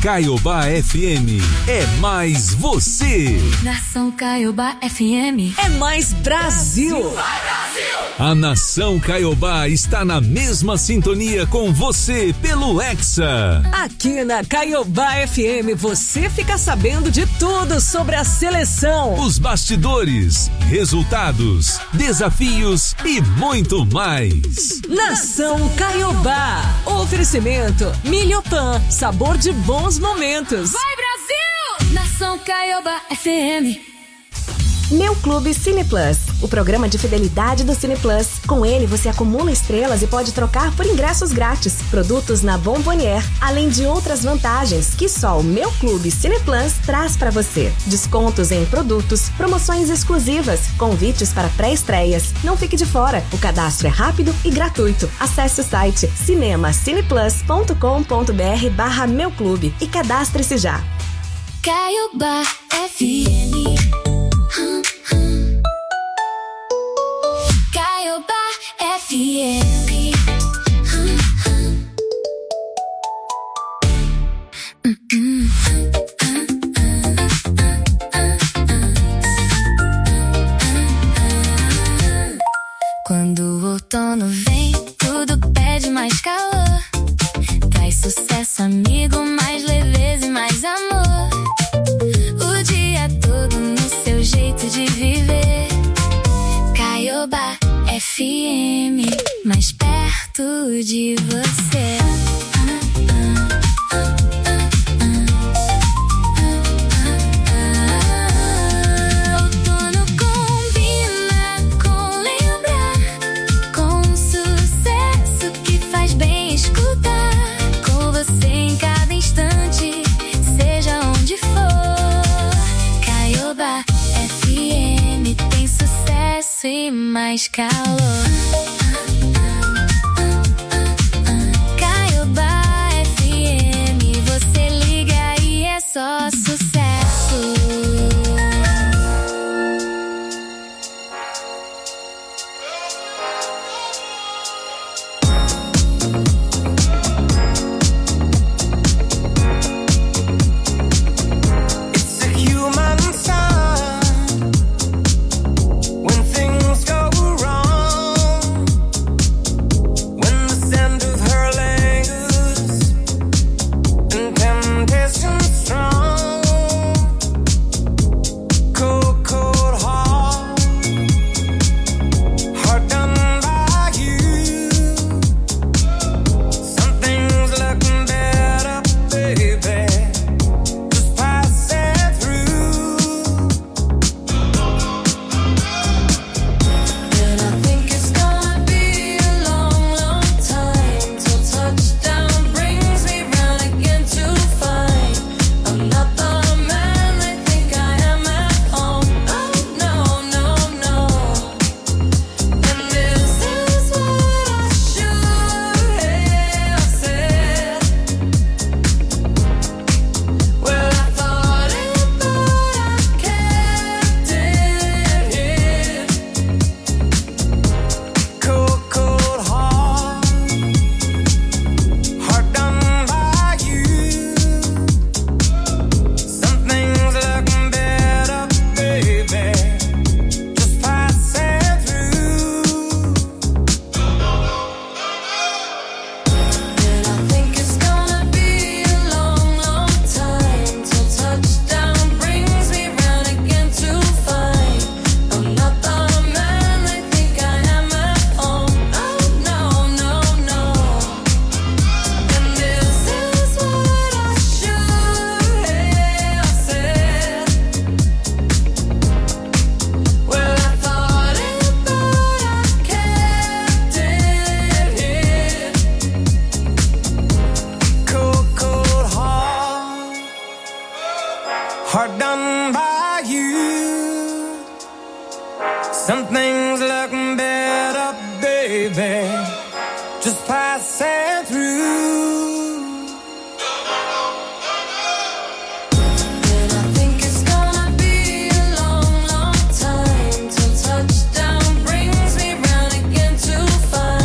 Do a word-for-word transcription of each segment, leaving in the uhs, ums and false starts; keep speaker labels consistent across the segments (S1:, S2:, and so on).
S1: Caiobá F M é mais você.
S2: Nação Caiobá F M
S3: é mais Brasil.
S2: Vai, Brasil!
S1: A Nação Caiobá está na mesma sintonia com você pelo Hexa.
S3: Aqui na Caiobá F M você fica sabendo de tudo sobre a seleção,
S1: os bastidores, resultados, desafios e muito mais.
S3: Nação Caiobá. Oferecimento Milhopan, sabor de bons momentos.
S2: Vai, Brasil! Nação Caiobá F M.
S4: Meu Clube Cine Plus, o programa de fidelidade do Cine Plus. Com ele você acumula estrelas e pode trocar por ingressos grátis, produtos na Bombonier, além de outras vantagens que só o Meu Clube Cine Plus traz para você. Descontos em produtos, promoções exclusivas, convites para pré-estreias. Não fique de fora, o cadastro é rápido e gratuito. Acesse o site cinemacineplus.com.br barra Meu Clube e cadastre-se já.
S2: Caiobá F M. Caiobá F M. Quando o outono vem, tudo pede mais calor. Traz sucesso, amigo, mais leveza e mais amor. O dia todo no seu jeito de viver. Caiobá F M, mais perto de você. Outono combina com lembrar, com um sucesso que faz bem escutar. Com você em cada instante, seja onde for. Caiobá F M tem sucesso e mais calor. Caiobá F M, você liga e é só sucesso.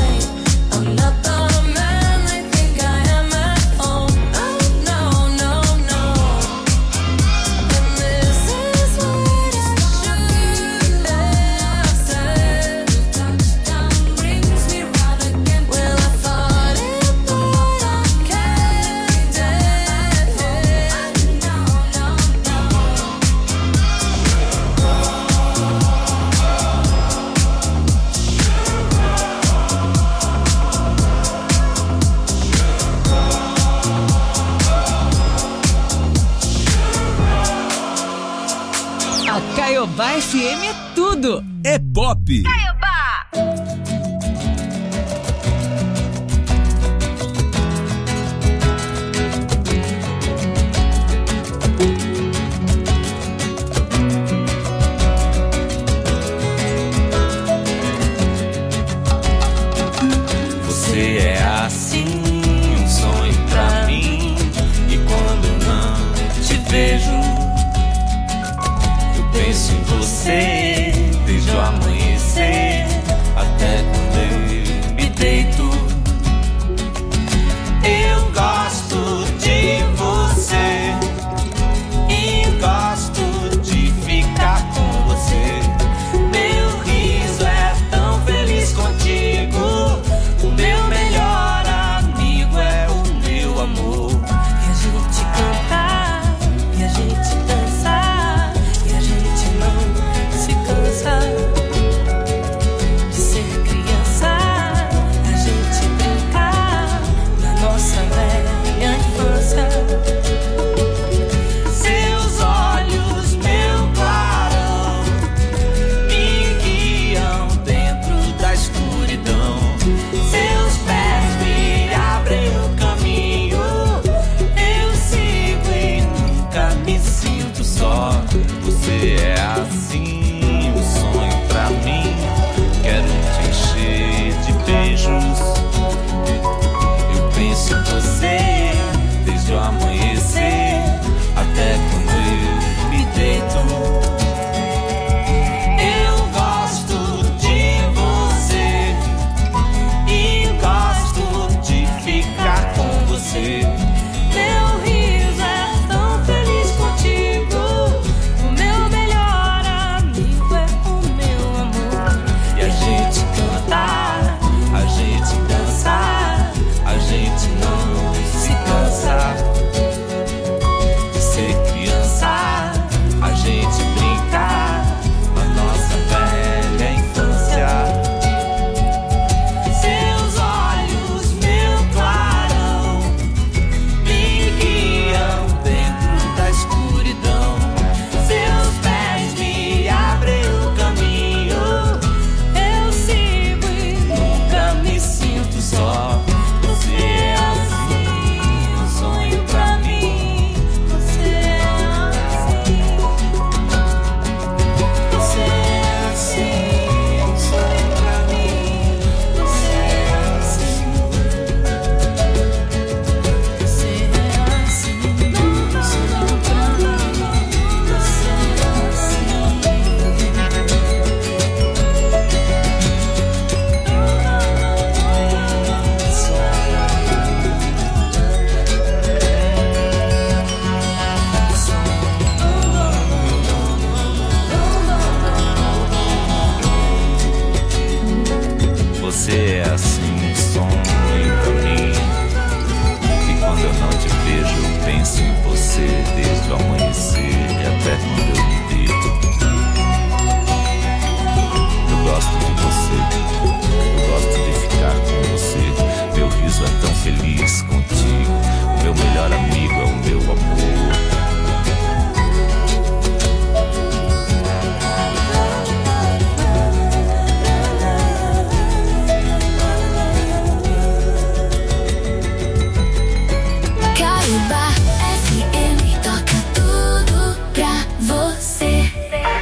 S2: No,
S3: Caiobá F M é tudo.
S1: É pop.
S2: Caiobá.
S5: Você é assim, um sonho pra mim. E quando não te vejo, eu penso em você desde o amanhecer até quando eu me deito. Eu gosto de você e gosto de ficar com você. Meu riso é tão feliz contigo. O meu melhor amigo é o meu amor.
S6: E a gente cantar, e a gente dançar, e a gente não se cansa de ser criança. A gente brincar na nossa velha infância.
S5: Seus olhos, meu clarão, me guiam dentro da escuridão. Seus pés me abrem o caminho. Eu sigo e nunca me sinto só. Você é assim, um sonho pra mim. Quero te encher de beijos. Eu penso em você desde o amanhecer até quando eu me deito. Eu gosto de você e gosto de ficar com você.
S6: Meu riso é tão feliz contigo. O meu melhor amigo é o meu amor.
S5: E a gente cantar, a gente dançar, a gente não se cansa de ser criança. A gente brincar na nossa velha infância. Seus olhos, meu clarão, me guiam dentro da escuridão. Seus pés me abrem o caminho.
S6: Eu sigo e
S5: Nunca me sinto só. Você é assim, um sonho pra mim.
S6: você é assim.
S5: Você é assim, um sonho pra mim. Você é assim.
S6: Você é assim, um sonho pra mim. Você é
S5: Você é assim, um sonho pra mim. E quando eu não te vejo, eu penso em você desde o amanhecer e até quando eu me deito. Eu gosto de você, eu gosto de ficar com você. Meu riso é tão feliz contigo. O meu melhor amigo é o meu amor.
S2: Caiobá F M toca tudo pra você.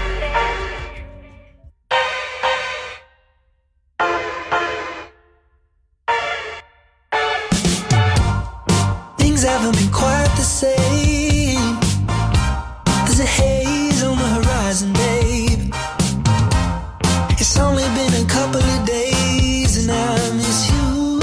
S7: Things haven't been quite the same. There's a haze on the horizon, babe. It's only been a couple of days and I miss you.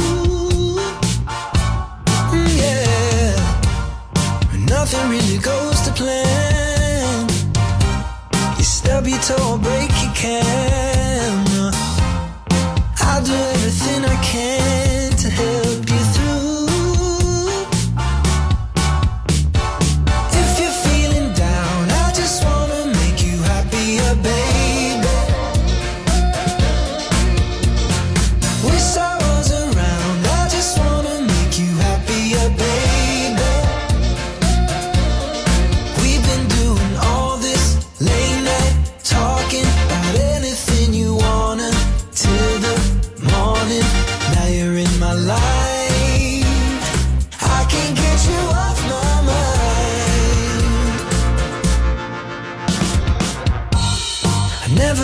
S7: Mm, yeah. Nothing really goes to plan. You stub your toe or break your camera. I'll do everything I can to help you through. If you're feeling down, I just wanna make you happier, baby. Wish I was around, I just wanna make you happier, baby. We've been doing all this late night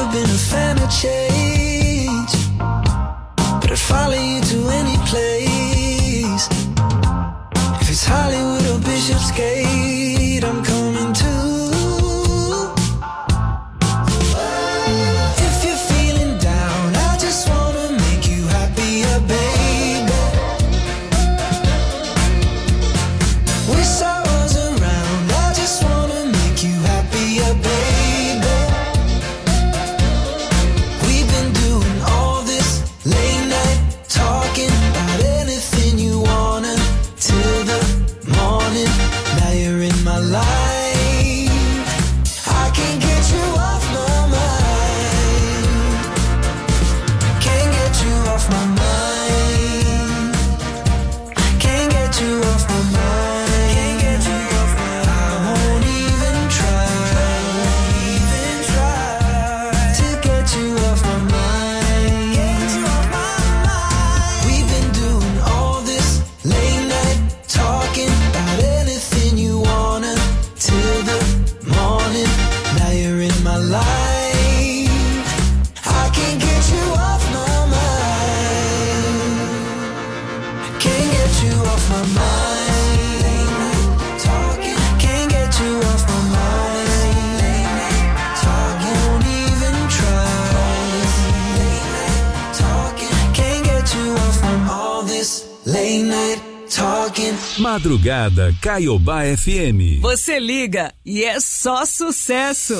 S7: been a fan of change, but I'd follow you to any place. If it's Hollywood or Bishopsgate, I'm coming too. If you're feeling down, I just wanna make you happier, baby. Wish I was around, I just wanna make you happier, baby. We've been doing all this late night talking about anything you wanna till the morning. Now you're in my life, I can't get you off my mind. Can't get you off my mind. Can't get you off my mind. Can't get you off my mind. I won't even try, even try to get you off my mind. Get you off my mind. We've been doing all this late night talking about anything you wanna till the morning. Now you're in my life, I can't get you off my mind. Can't get you off my mind. Late night talking, can't get you off my mind. Late night talking, won't even try. Late night talking, can't get you off from all this late night talking.
S1: Madrugada Caiobá F M.
S3: Você liga e é só sucesso.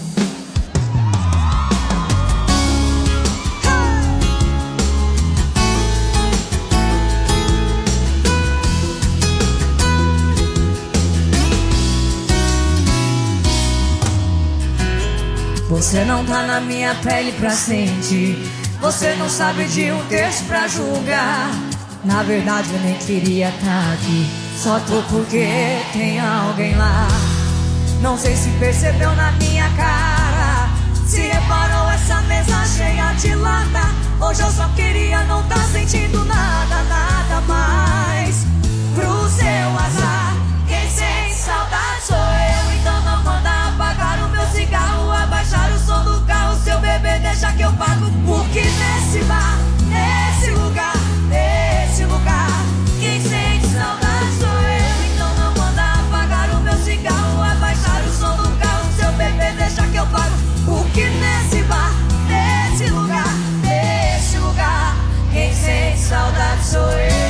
S8: Você não tá na minha pele pra sentir. Você não sabe de um terço pra julgar. Na verdade eu nem queria tá aqui, só tô porque tem alguém lá. Não sei se percebeu na minha cara, se reparou essa mesa cheia de lata. Hoje eu só queria não tá sentindo nada, nada mais. Pro seu azar, quem sente saudade sou eu. Então não manda apagar o meu cigarro, abaixar o som do carro. Seu bebê deixa que eu pago, porque nesse bar, nesse lugar, nesse lugar, quem sente saudade sou eu. Então não manda apagar o meu cigarro, abaixar o som do carro. Seu bebê deixa que eu pago, porque nesse bar, nesse lugar, nesse lugar, quem sente saudade sou eu.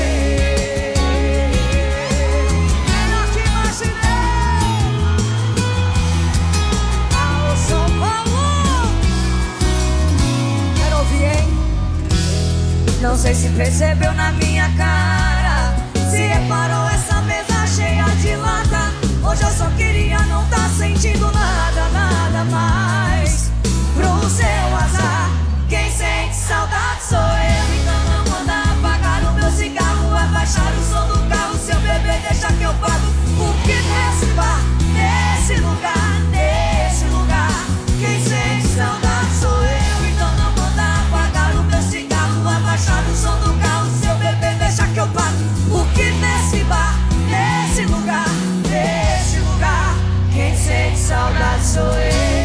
S8: Não sei se percebeu na minha cara, se reparou essa mesa cheia de lata. Hoje eu só queria não tá sentindo nada, nada mais. Pro seu azar, quem sente saudade sou eu. Então não manda apagar o meu cigarro, abaixar o som do carro. Seu bebê deixa que eu pago, porque nesse bar, nesse lugar, nesse lugar, quem sente saudade sou eu. Então não manda apagar o meu cigarro, abaixar o som do carro. Seu bebê deixa que eu pago, porque nesse bar, nesse lugar, nesse lugar, quem sente saudade sou eu.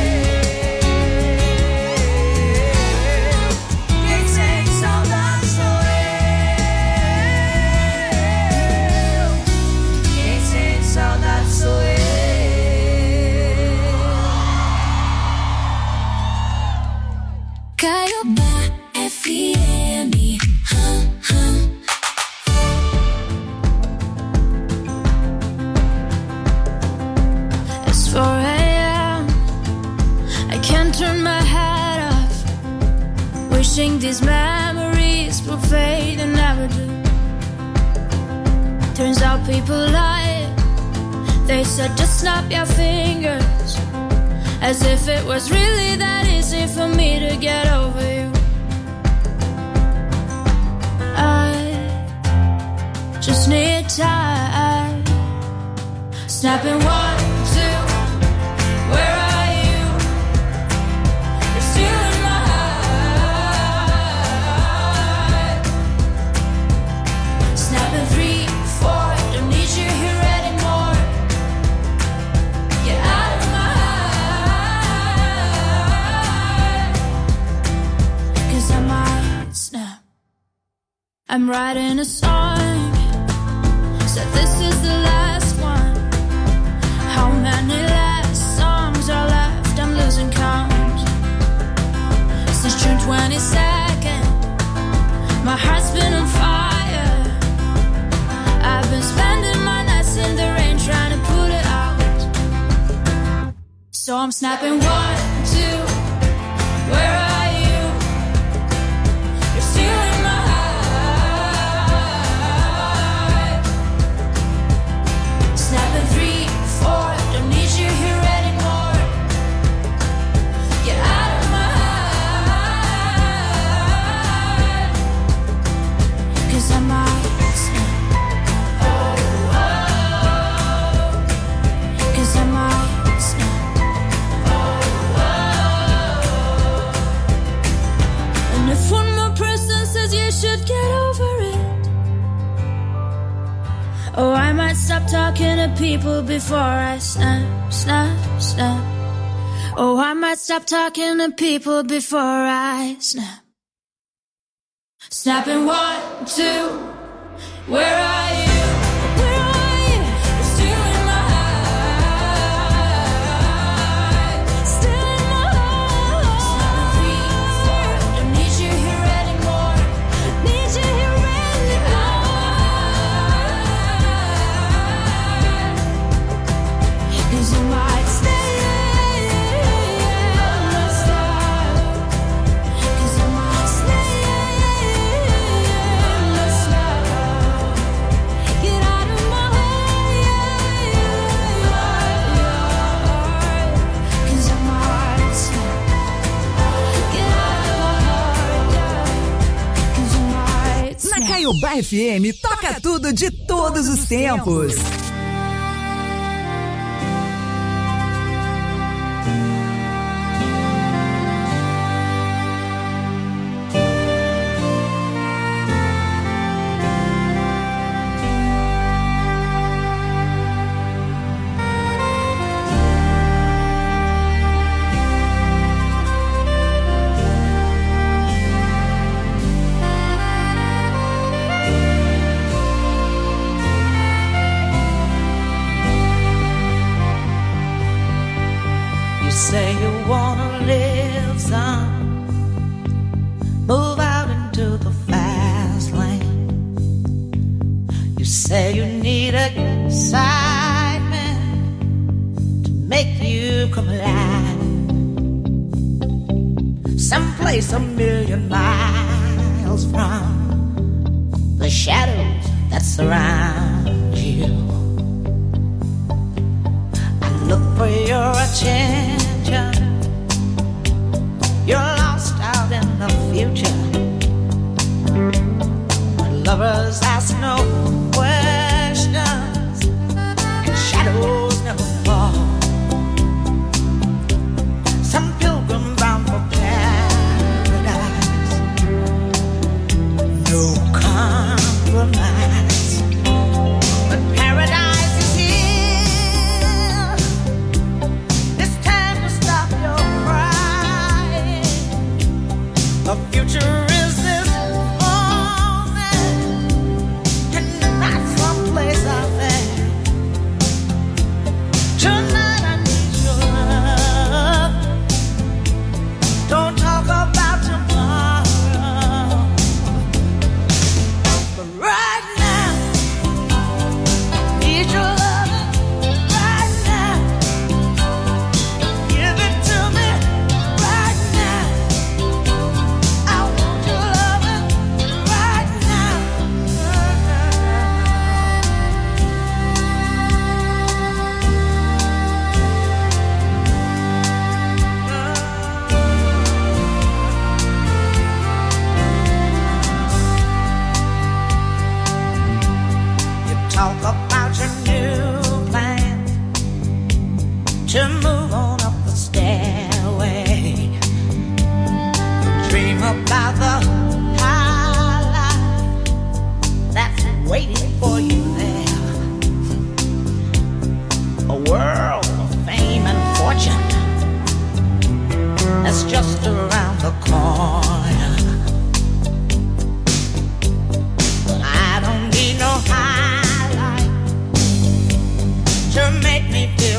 S8: Quem sente saudade sou eu. Quem sente saudade sou eu.
S2: Caiobá F M. Hum, hum.
S9: It's four a.m. I can't turn my head off, wishing these memories will fade and never do. Turns out people lie. They said just snap your fingers, as if it was really that easy for me to get over you. I just need time. Snapping one, two, where are you? You're still in my heart. Snapping three, four, don't need you here anymore. Get out of my heart. I'm writing a song, so this is the last one. How many last songs are left? I'm losing count. Since June twenty-second, my heart's been on fire. I've been spending my nights in the rain trying to put it out. So I'm snapping one, two, where are you? You're stealing my heart. Snapping three, four, don't need you here anymore. Get out of my heart. Cause I might snap. Oh, oh. Cause I might snap. And if one more person says you should get over it, oh, I might stop talking to people before I snap, snap, snap. Oh, I might stop talking to people before I snap. Snapping one, two, where are you? Where are you? You're stealing my heart. Stealing my heart. Snapping three, four, don't need you here anymore. Need you here anymore. Cause you might stay. Cause you might stay. Get out of my heart. Cause I might snap. Get out of my heart. Cause I might
S3: Na
S9: snap.
S3: Caiobá F M, toca tudo de todos os tempos.
S8: You say you wanna live some, move out into the fast lane. You say you need excitement to make you come alive. Someplace a million miles from the shadows that surround you. Look for your attention. You're lost out in the future. Where lovers ask no questions and shadows never fall. Some pilgrim bound for paradise. No compromise. But paradise is here. It's time to stop your crying. The future is this moment.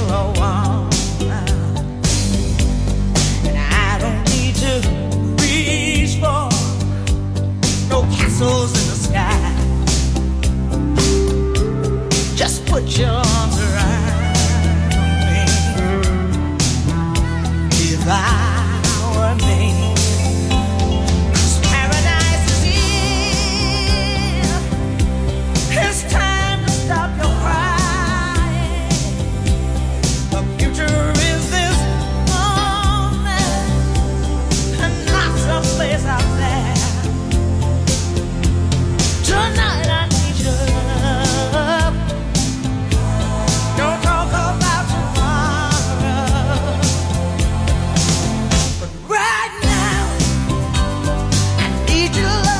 S10: a while now. And I don't need to reach for no castles in the sky. Just put your arms around me. If I were me, it's time to stop your crying. The future is this moment, and not someplace out there. Tonight I need your love. Don't talk about tomorrow, but right now I need your love.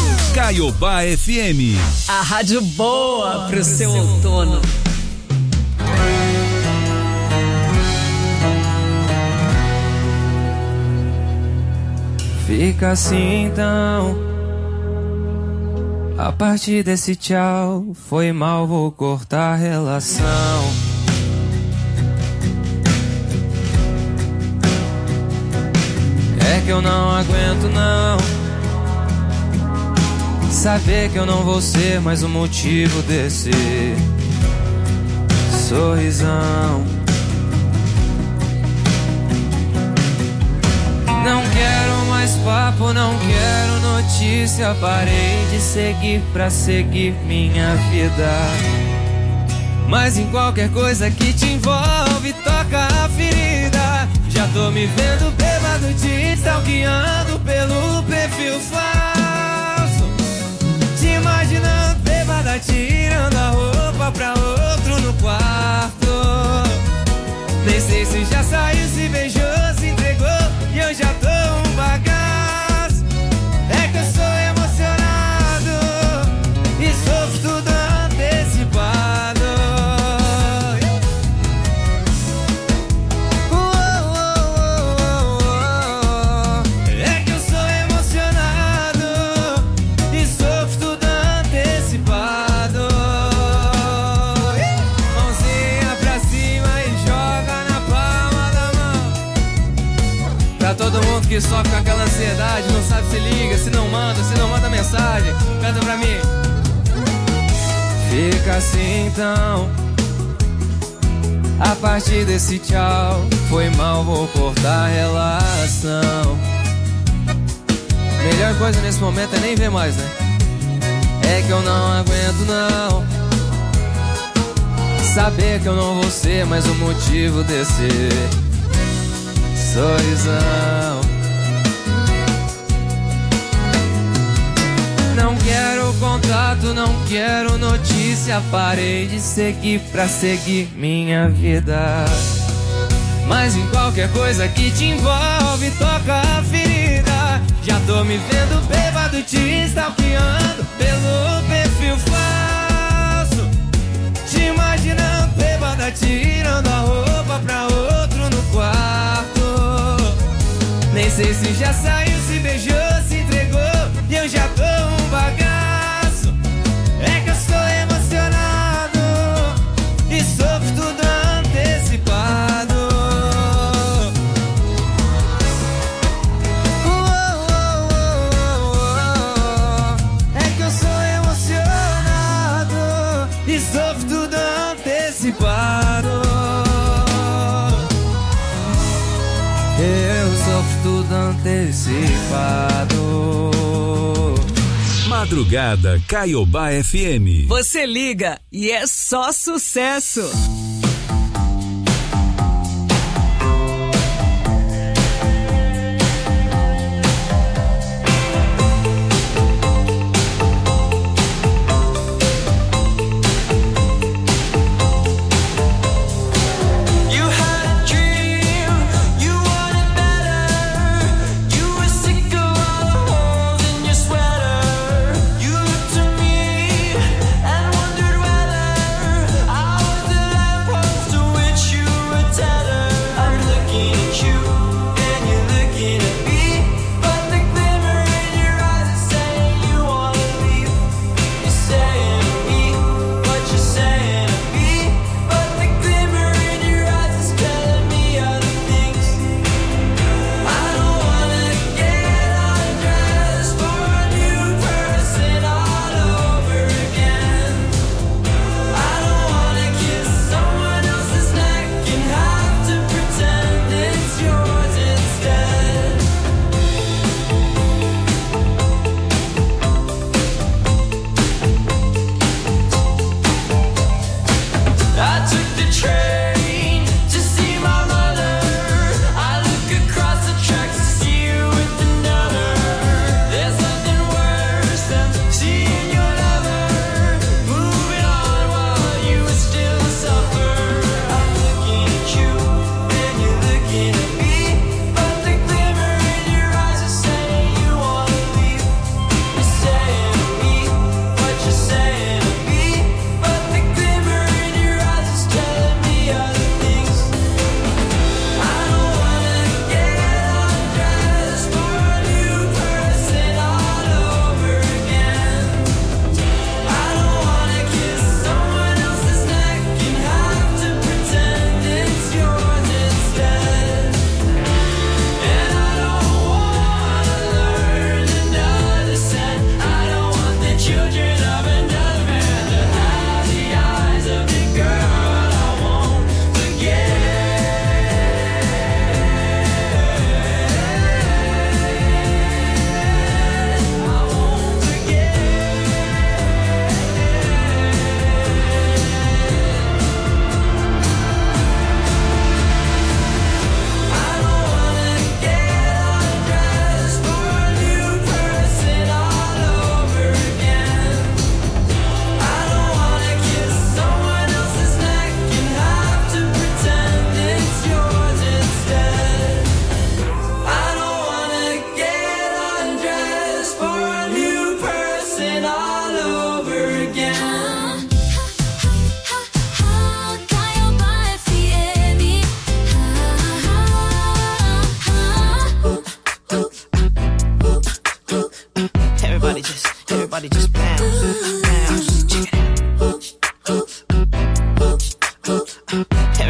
S1: Caiobá F M.
S3: A rádio boa pro seu outono.
S11: Fica assim então. A partir desse tchau, foi mal, vou cortar a relação. É que eu não aguento não saber que eu não vou ser mais o motivo desse sorrisão. Não quero mais papo, não quero notícia. Parei de seguir pra seguir minha vida. Mas em qualquer coisa que te envolve, toca a ferida. Já tô me vendo bêbado, te stalkeando pelo perfil falso. Te imaginando bêbada, tirando a roupa pra outro no quarto. Nem sei se já saiu, se beijou, se entregou, e eu já tô um bagaço. É que eu sou emocionado e sofro tudo antecipado. Oh, oh, oh, oh. É que eu sou emocionado e sofro tudo antecipado. Mãozinha pra cima e joga na palma da mão. Pra todo mundo que sofre com aquela ansiedade, não sabe se liga, se não manda, se não manda mensagem, canta pra mim. Fica assim então. A partir desse tchau, foi mal, vou cortar a relação. Melhor coisa nesse momento é nem ver mais, né? É que eu não aguento não saber que eu não vou ser mais o motivo desse sorrisão. Não quero contato, não quero notícia. Parei de seguir pra seguir minha vida. Mas em qualquer coisa que te envolve, toca a ferida. Já tô me vendo bêbado, te stalkeando pelo perfil falso. Te imaginando bêbada, tirando a roupa pra outro no quarto. Nem sei se já saiu, se beijou, se entregou, e eu já tô um bagaço. É que eu sou emocionado e sofro tudo antecipado. Oh, oh, oh, oh, oh. É que eu sou emocionado e sofro tudo antecipado. Eu sofro tudo antecipado.
S1: Madrugada Caiobá F M.
S3: Você liga e é só sucesso.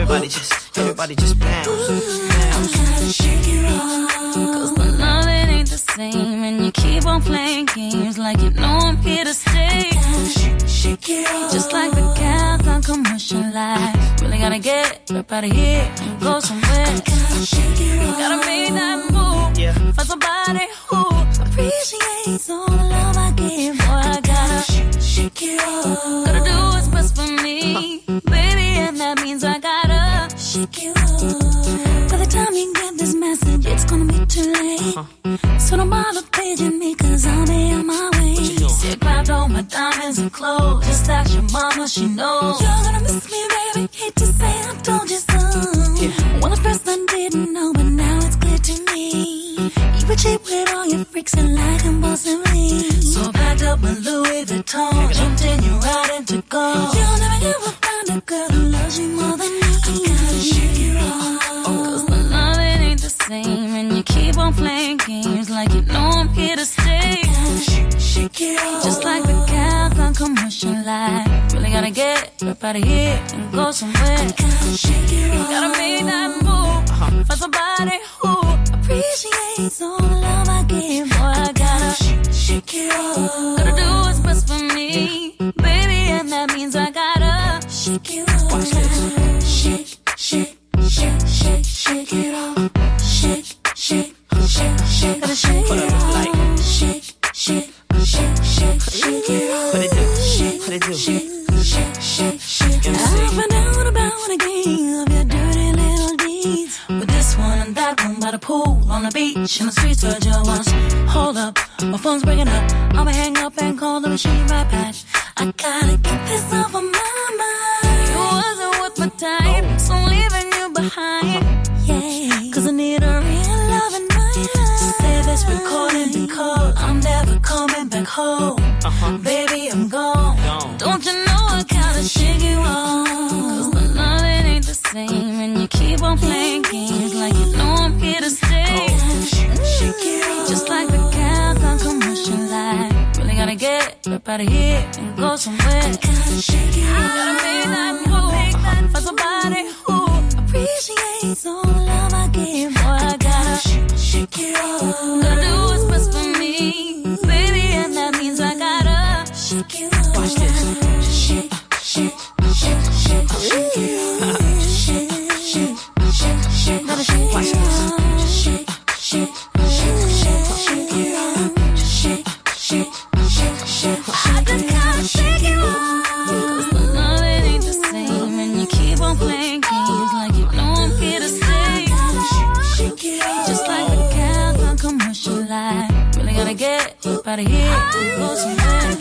S10: Everybody just, everybody just bounce. Bounce.
S2: Gotta shake it off. Cause the love it ain't the same. And you keep on playing games like you know I'm here to stay. Gotta shake it off. Just like the cats on commercial life. Really gotta get up out of here and go somewhere. Gotta shake it off. Gotta make that move. Yeah. For somebody who appreciates all the love I give. Boy, I gotta shake it off. Gotta do what's best for me, baby, and that means I gotta shake it off. By the time you get this message, it's gonna be too late. Uh-huh. So don't bother paging me, cause I'll be on my way. See, I grabbed all my diamonds and clothes. Just ask your mama, she knows. You're gonna miss me, baby. Hate to say I told you so. Yeah. Well, at first I didn't know, but now it's clear to me. You were cheap with all your freaks and like impulsively. So I packed up my Louis Vuitton, jumped in your ride and to go. You'll never ever find a girl who loves you more than me. I gotta shake it off. Cause the love it ain't the same. And you keep on playing games like you know I'm here to stay. Gotta shake it off. Just like the cats on commercial life. Really gotta get up out of here and go somewhere. Gotta shake it off. Gotta make that move. Uh-huh. For somebody who appreciates all the love I give. Boy, I gotta shake it off. Gotta do what's best for me, baby, and that means I gotta shake it off. Watch this. Shake, shake, shake, shake, shake it off. Shake, shake, shake, shake, gotta shake it off. Shake, shake, shake, shake, shake it off.
S10: What it do? Shake, what it do?
S2: Shake, shake, shake, shake it off. I found out about a game of your dirty little deeds. With this one and that one by the pool, on the beach, in the streets where Joe was. Hold up, my phone's breaking up. I'ma hang up and call the machine right back. I gotta get this off of my mind. You wasn't worth my time, so I'm leaving you behind. Yeah, cause I need a real love in my life. Say this recording because I'm never coming back home. Uh-huh. Baby, I'm gone. gone. Don't you know I gotta shake you off? Cause the love it ain't the same. And you keep on playing games like you know I'm here to stay. Shake it off. Just like the cats on commercial life. Really gotta get up out of here and go somewhere. Gotta shake it off. Gotta make that move. For somebody who appreciates all the love I give. Boy, I gotta shake it off. Gotta do what's best for me, baby, and that means I gotta shake it off. Watch this. Shake, shake, shake, shake, shake it off. Shake, shake, shake, shake, gotta shake it off. Shake, shake, shake, shake, shake it off. Shake, shake, shake, shake, I just gotta shake it off. Cause the love it ain't the same. And you keep on playing games like you know I'm here to stay. Shake it off. Just like the cats on commercial life. Really gotta get up out of here and go somewhere.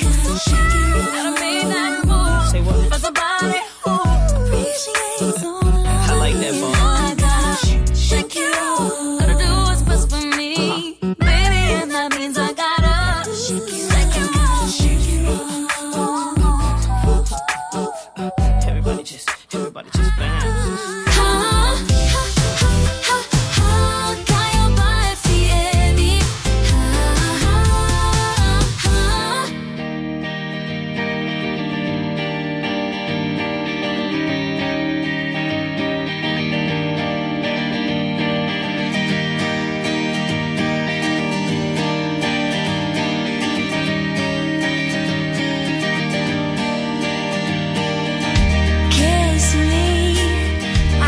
S2: Gotta make that move.
S10: Say what?
S2: For somebody who appreciates all the love
S10: I like that,
S2: I
S10: ball.
S2: I gotta shake it off. Gotta do what's best for me, baby, and that means I gotta shake it off. Shake it off.
S10: Everybody just, everybody just bounce.
S2: Kiss me,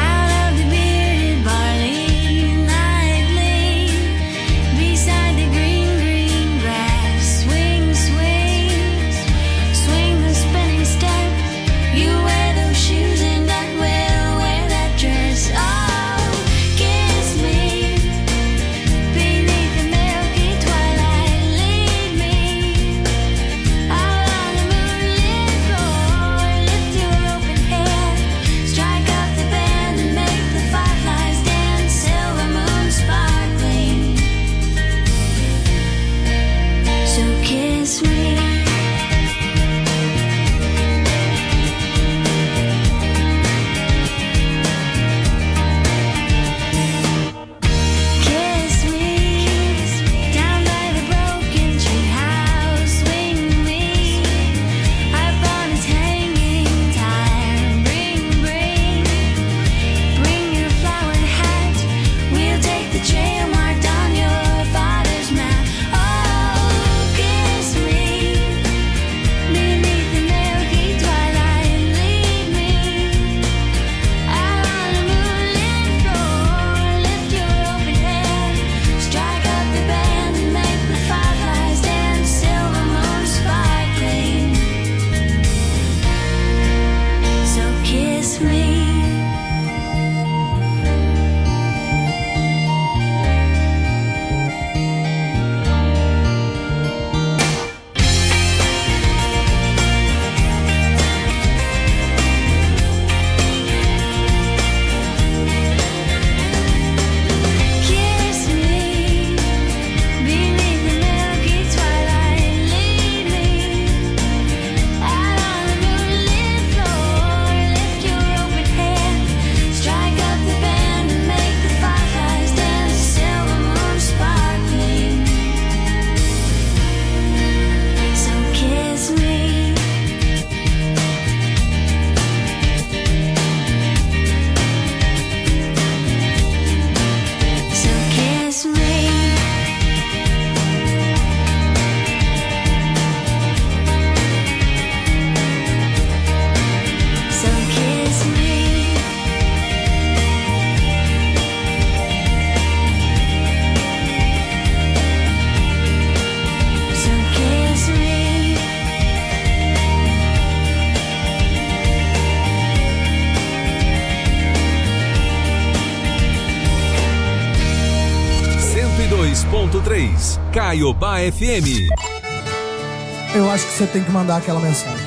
S1: dois ponto três. Caiobá F M.
S12: Eu acho que você tem que mandar aquela mensagem.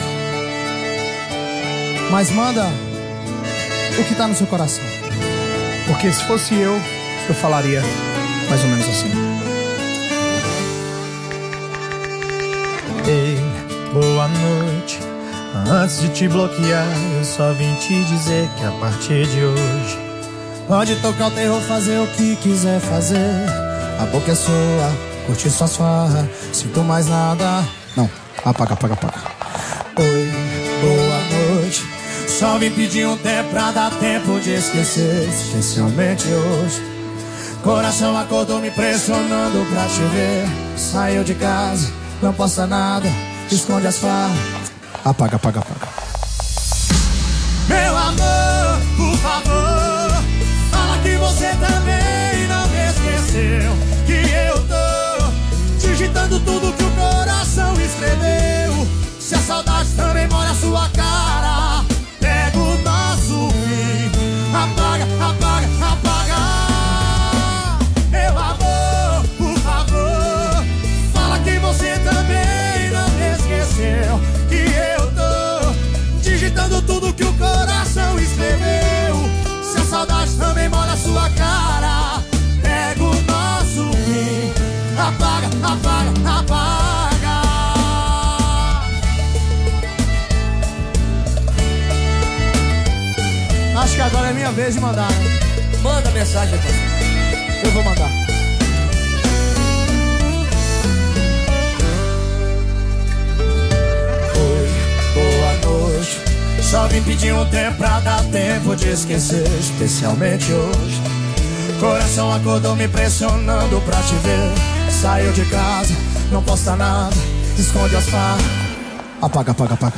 S12: Mas manda o que tá no seu coração. Porque se fosse eu, eu falaria mais ou menos assim.
S13: Ei, boa noite. Antes de te bloquear, eu só vim te dizer que a partir de hoje
S12: pode tocar o terror, fazer o que quiser fazer. A boca é sua, curtir suas farras. Sinto mais nada. Não, apaga, apaga, apaga. Oi, boa noite. Só vim pedir um tempo pra dar tempo de esquecer. Especialmente hoje. Coração acordou me pressionando pra te ver. Saiu de casa, não posta nada, esconde as farras. Apaga, apaga, apaga. Meu amor, por favor, fala que você também não me esqueceu. Que eu tô digitando tudo que o coração escreveu. Se a saudade também molha a sua cara, pega o nosso fim. Apaga, apaga, apaga. Meu amor, por favor, fala que você também não me esqueceu. Que eu tô digitando tudo que o coração escreveu. Se a saudade também molha a sua cara, pega o nosso fim. Apaga, apaga, apaga. Acho que agora é minha vez de mandar, né?
S14: Manda mensagem,
S12: eu vou mandar. Só vim pedir um tempo pra dar tempo de esquecer. Especialmente hoje. Coração acordou me pressionando pra te ver. Saiu de casa, não posta nada, esconde as farras. Apaga, apaga, apaga.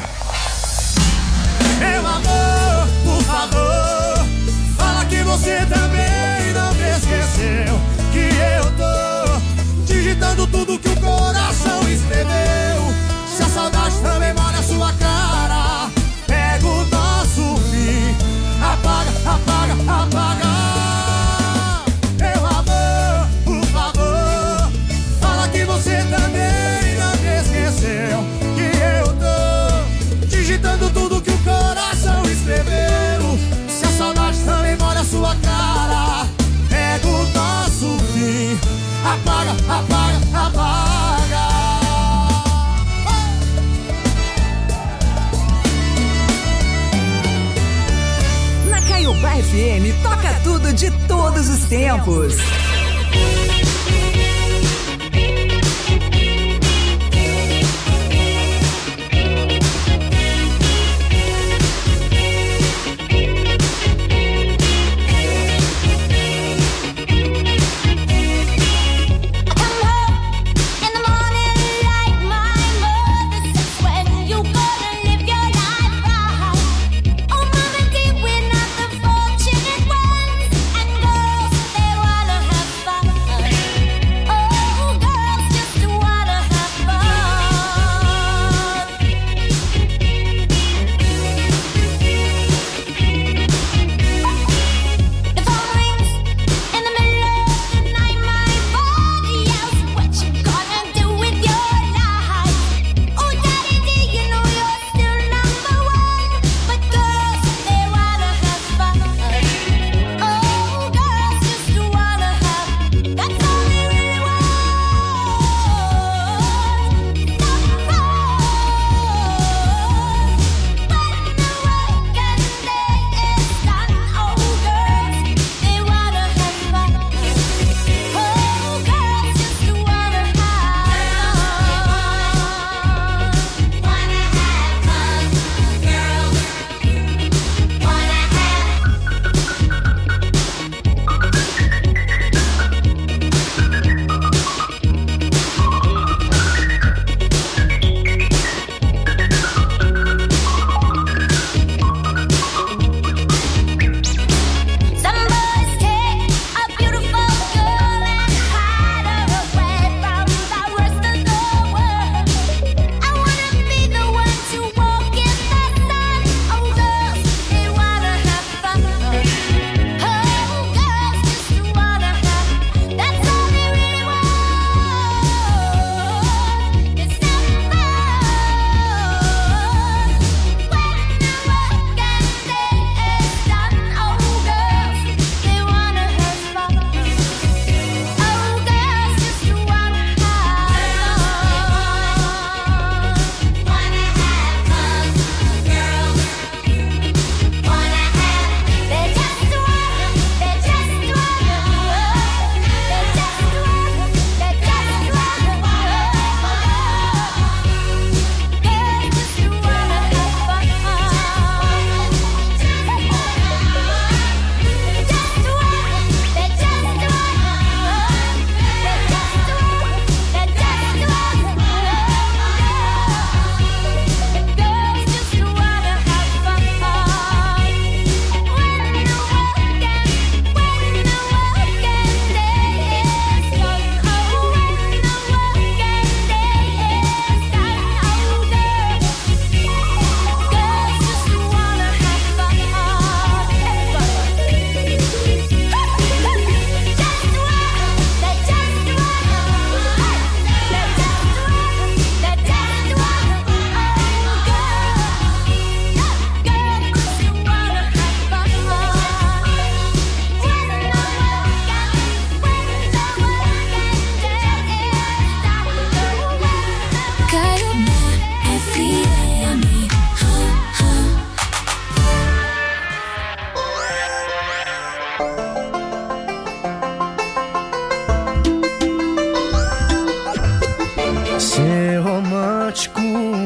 S12: Meu amor, por favor, fala que você também não me esqueceu. Que eu tô digitando tudo que o coração escreveu. Se a saudade também molha a sua cara, pega o nosso fim. Apaga, apaga, apaga. Meu amor, por favor, fala que você também não me esqueceu. Que eu tô digitando tudo que o coração escreveu. Se a saudade também molha a sua cara, pega o nosso fim. Apaga, apaga, apaga.
S3: Caiobá F M toca tudo de todos os tempos.
S9: Have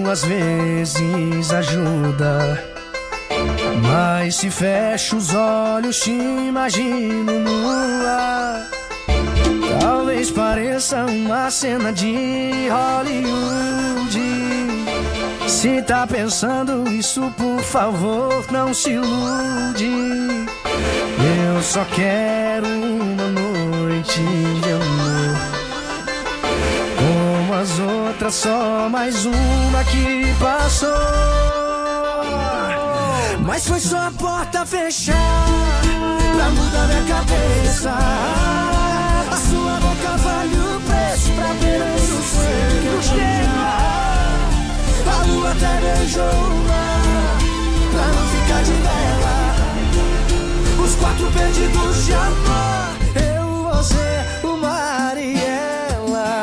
S13: às vezes ajuda, mas se fecho os olhos te imagino nua. Talvez pareça uma cena de Hollywood. Se tá pensando isso, por favor, não se ilude. Eu só quero uma noite de amor, como as outras, só mais uma que passou. Mas foi só a porta fechar pra mudar minha cabeça. A sua boca vale o preço pra ver o sonho que eu tinha. A lua até beijou o mar pra não ficar de vela. Os quatro perdidos de amor, eu, você, o mar e ela.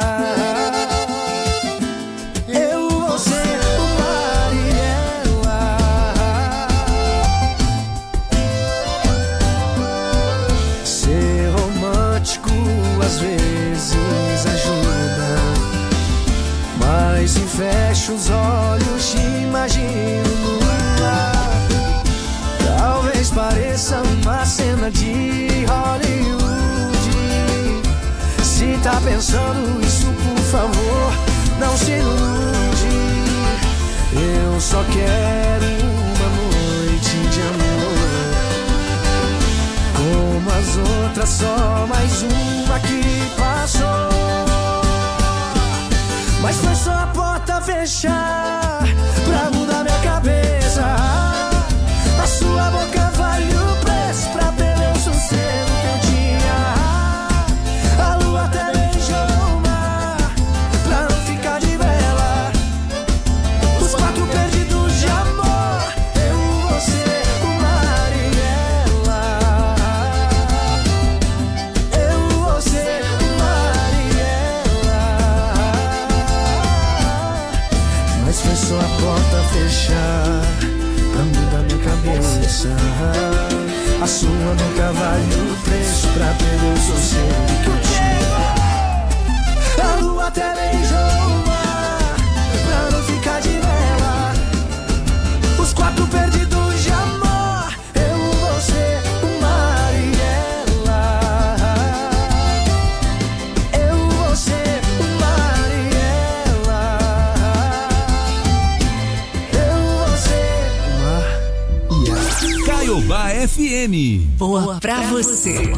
S13: Eu, você, o mar e ela. Ser romântico às vezes ajuda, mas se fecho os olhos te imagino nua. Talvez pareça uma cena de Hollywood. Se tá pensando isso, por favor, não se ilude. Eu só quero uma noite de amor, como as outras, só mais uma que passou. Mas foi só a porta fechar pra mudar minha cabeça. A sua boca vale o preço pra perder o sossego que eu tinha. A lua até beijou o mar pra não ficar de vela. Os quatro perdidos de amor, eu, você, o mar e ela. Eu, você, o mar e ela. Mas foi só a porta fechar pra mudar minha cabeça. A sua nunca vale o preço pra perder o sossego que eu tinha. A lua até beijou o mar pra não ficar de vela. Os quatro perdidos de amor, eu, você, o mar e ela. Eu, você, o mar e ela. Eu, você, o mar e ela.
S1: Caiobá F M.
S3: Boa pra você.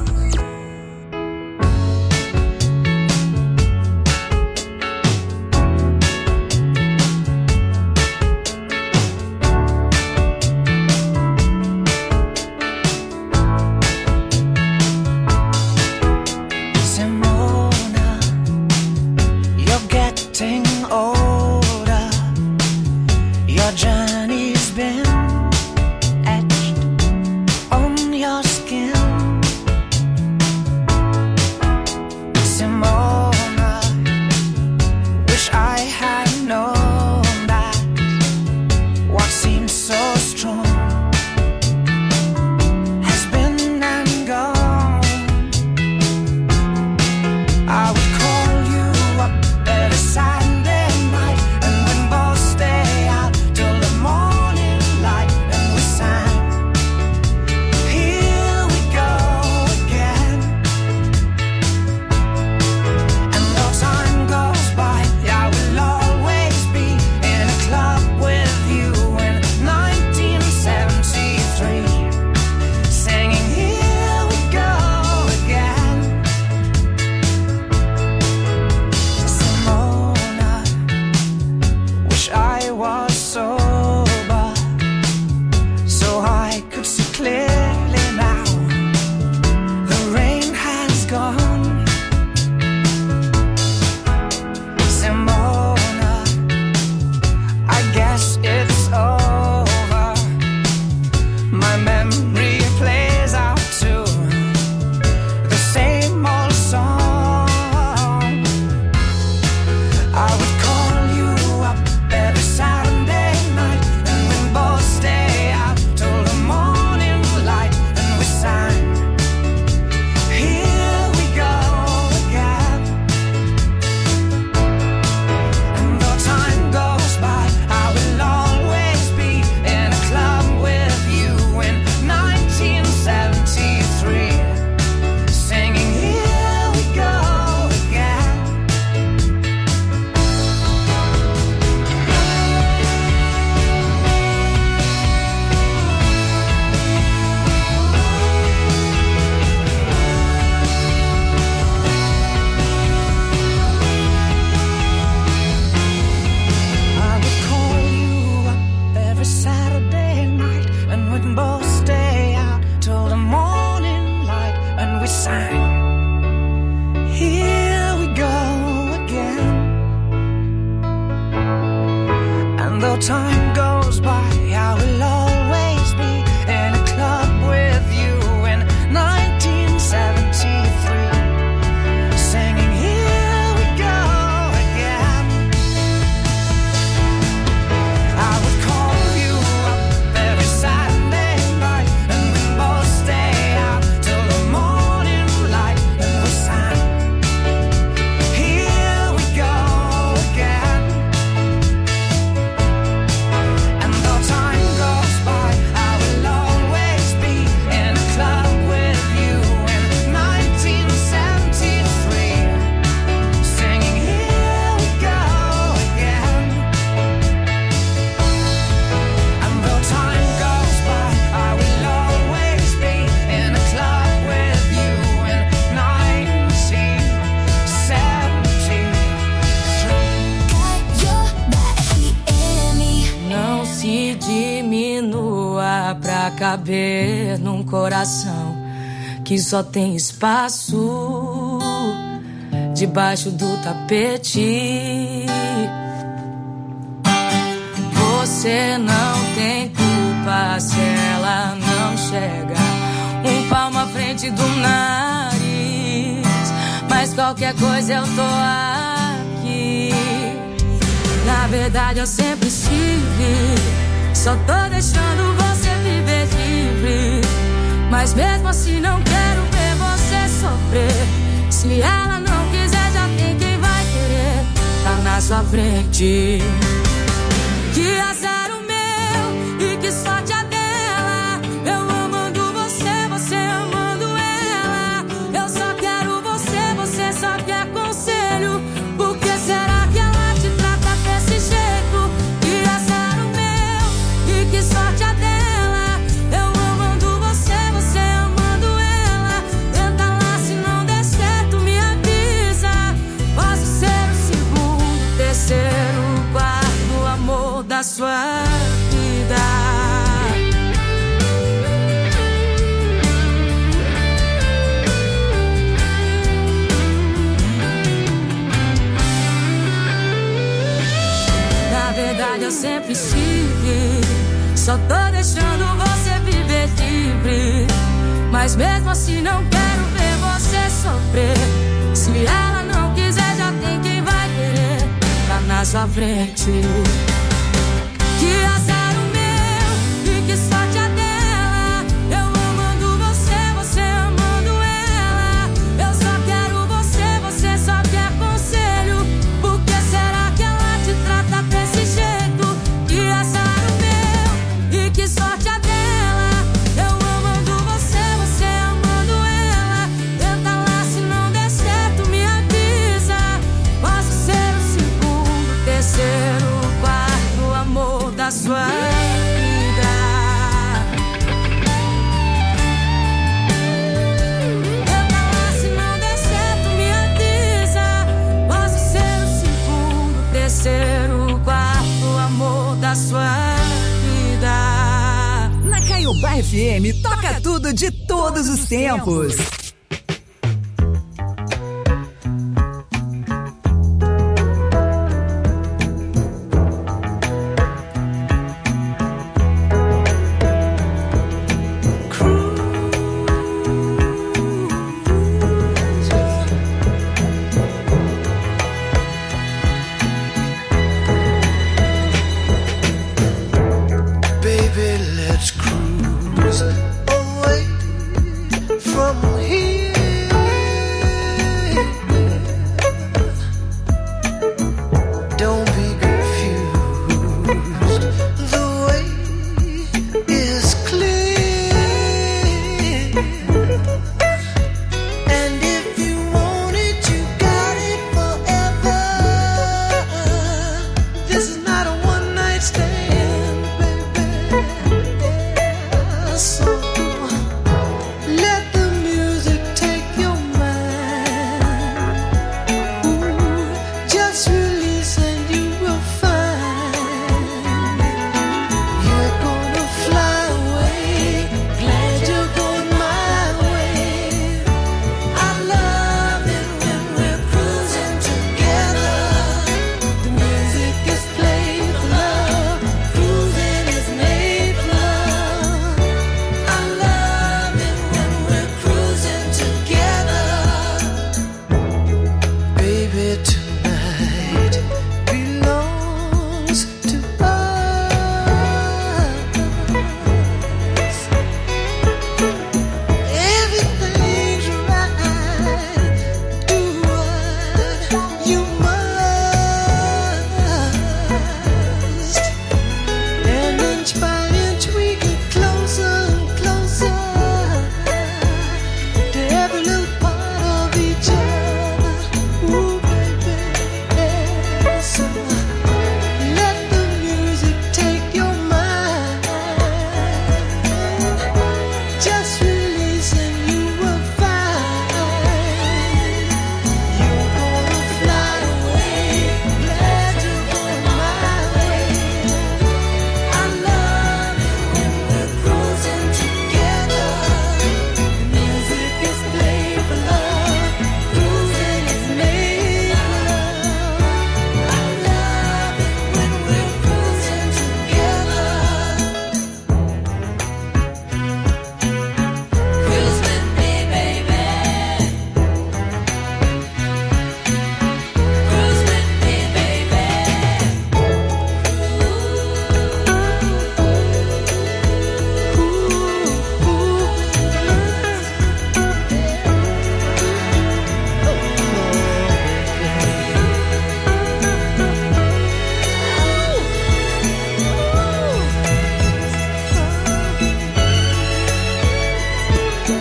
S10: Simona, you're getting older. Your journey's been etched on your skin.
S7: sang. Here we go again. And though time goes by, I will always be in a club with you in nineteen seventy-three, singing here we go again. I would call you up every Saturday night, and we'd both stay out till the morning light, and we sang here we go again. And though time goes by, I will always be in a club with you in nineteen seventy-three, singing here we go again. And though time goes by, I will always be in a club with you in nineteen seventy-three.
S8: Não se diminua pra caber num coração que só tem espaço debaixo do tapete. Você não tem culpa se ela não chega um palmo à frente do nariz, mas qualquer coisa eu tô aqui. Na verdade eu sempre estive, só tô deixando você viver livre, mas mesmo assim não quero ver você sofrer. Se ela não quiser, já tem quem vai querer, tá na sua frente. Que azar o meu e que sorte a dela, eu amando você, você amando ela. Eu só quero você, você só quer conselho. Por que será que ela te trata desse jeito? Que azar o meu e que sorte a dela, eu amando você, você amando ela. Tenta lá, se não der certo me avisa. Posso ser o segundo, terceiro, quarto amor da sua vida. Na verdade eu sempre estive, só tô deixando você viver livre, mas mesmo assim não quero ver você sofrer. Se ela não quiser, já tem quem vai querer, tá na sua frente. Que azar o meu e que sorte a dela, eu amando você, você amando ela. Eu só quero você, você só quer conselho. Por que será que ela te trata desse jeito? Que azar o meu e que sorte a dela, eu amando você, você amando ela. Tenta lá, se não der certo me avisa. Posso ser o segundo, terceiro, quarto amor da sua vida. Tenta lá, se não der certo me avisa. Posso ser o segundo, terceiro, quarto amor da sua vida.
S3: Na Caiobá F M, toca tudo de todos os tempos.
S7: Baby, let's cruise away from here.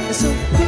S6: Eu sou